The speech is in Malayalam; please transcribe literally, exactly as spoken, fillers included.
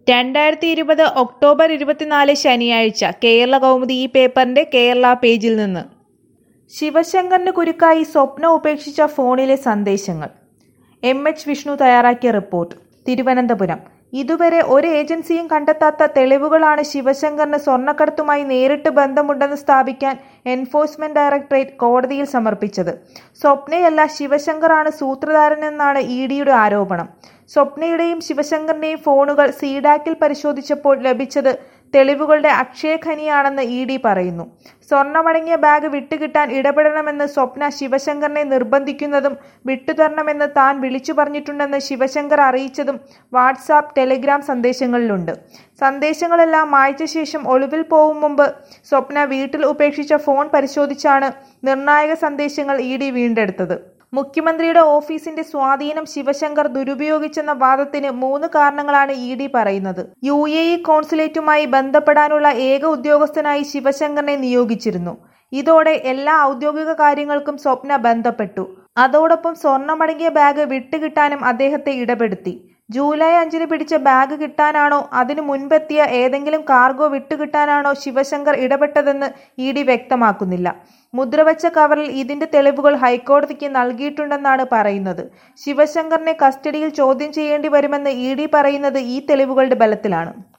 രണ്ടായിരത്തി ഇരുപത് ഒക്ടോബർ ഇരുപത്തിനാല് ശനിയാഴ്ച കേരള കൗമുദി ഈ പേപ്പറിന്റെ കേരള പേജിൽ നിന്ന് ശിവശങ്കറിന് കുരുക്കായി സ്വപ്ന ഉപേക്ഷിച്ച ഫോണിലെ സന്ദേശങ്ങൾ. എം എച്ച് വിഷ്ണു തയ്യാറാക്കിയ റിപ്പോർട്ട്. തിരുവനന്തപുരം. ഇതുവരെ ഒരു ഏജൻസിയും കണ്ടെത്താത്ത തെളിവുകളാണ് ശിവശങ്കറിന് സ്വർണ്ണക്കടത്തുമായി നേരിട്ട് ബന്ധമുണ്ടെന്ന് സ്ഥാപിക്കാൻ എൻഫോഴ്സ്മെന്റ് ഡയറക്ടറേറ്റ് കോടതിയിൽ സമർപ്പിച്ചത്. സ്വപ്നയല്ല, ശിവശങ്കറാണ് സൂത്രധാരനെന്നാണ് ഇ ഡിയുടെ ആരോപണം. സ്വപ്നയുടെയും ശിവശങ്കറിന്റെയും ഫോണുകൾ സീഡാക്കിൽ പരിശോധിച്ചപ്പോൾ ലഭിച്ചത് തെളിവുകളുടെ അക്ഷയഖനിയാണെന്ന് ഇ ഡി പറയുന്നു. സ്വർണമടങ്ങിയ ബാഗ് വിട്ടുകിട്ടാൻ ഇടപെടണമെന്ന് സ്വപ്ന ശിവശങ്കറിനെ നിർബന്ധിക്കുന്നതും വിട്ടുതരണമെന്ന് താൻ വിളിച്ചു പറഞ്ഞിട്ടുണ്ടെന്ന് ശിവശങ്കർ അറിയിച്ചതും വാട്സാപ്പ്, ടെലിഗ്രാം സന്ദേശങ്ങളിലുണ്ട്. സന്ദേശങ്ങളെല്ലാം മായ്ച്ച ശേഷം ഒളിവിൽ പോവും മുമ്പ് സ്വപ്ന വീട്ടിൽ ഉപേക്ഷിച്ച ഫോൺ പരിശോധിച്ചാണ് നിർണായക സന്ദേശങ്ങൾ ഇ ഡി വീണ്ടെടുത്തത്. മുഖ്യമന്ത്രിയുടെ ഓഫീസിന്റെ സ്വാധീനം ശിവശങ്കർ ദുരുപയോഗിച്ചെന്ന വാദത്തിന് മൂന്ന് കാരണങ്ങളാണ് ഇ ഡി പറയുന്നത്. യു എ ഇ കോൺസുലേറ്റുമായി ബന്ധപ്പെടാനുള്ള ഏക ഉദ്യോഗസ്ഥനായി ശിവശങ്കറിനെ നിയോഗിച്ചിരുന്നു. ഇതോടെ എല്ലാ ഔദ്യോഗിക കാര്യങ്ങൾക്കും സ്വപ്ന ബന്ധപ്പെട്ടു. അതോടൊപ്പം സ്വർണമടങ്ങിയ ബാഗ് വിട്ടുകിട്ടാനും അദ്ദേഹത്തെ ഇടപെടുത്തി. ജൂലൈ അഞ്ചിന് പിടിച്ച ബാഗ് കിട്ടാനാണോ അതിനു മുൻപെത്തിയ ഏതെങ്കിലും കാർഗോ വിട്ടുകിട്ടാനാണോ ശിവശങ്കർ ഇടപെട്ടതെന്ന് ഇ ഡി വ്യക്തമാക്കുന്നില്ല. മുദ്രവച്ച കവറിൽ ഇതിന്റെ തെളിവുകൾ ഹൈക്കോടതിക്ക് നൽകിയിട്ടുണ്ടെന്നാണ് പറയുന്നത്. ശിവശങ്കറിനെ കസ്റ്റഡിയിൽ ചോദ്യം ചെയ്യേണ്ടി വരുമെന്ന് ഇ ഡി പറയുന്നത് ഈ തെളിവുകളുടെ ബലത്തിലാണ്.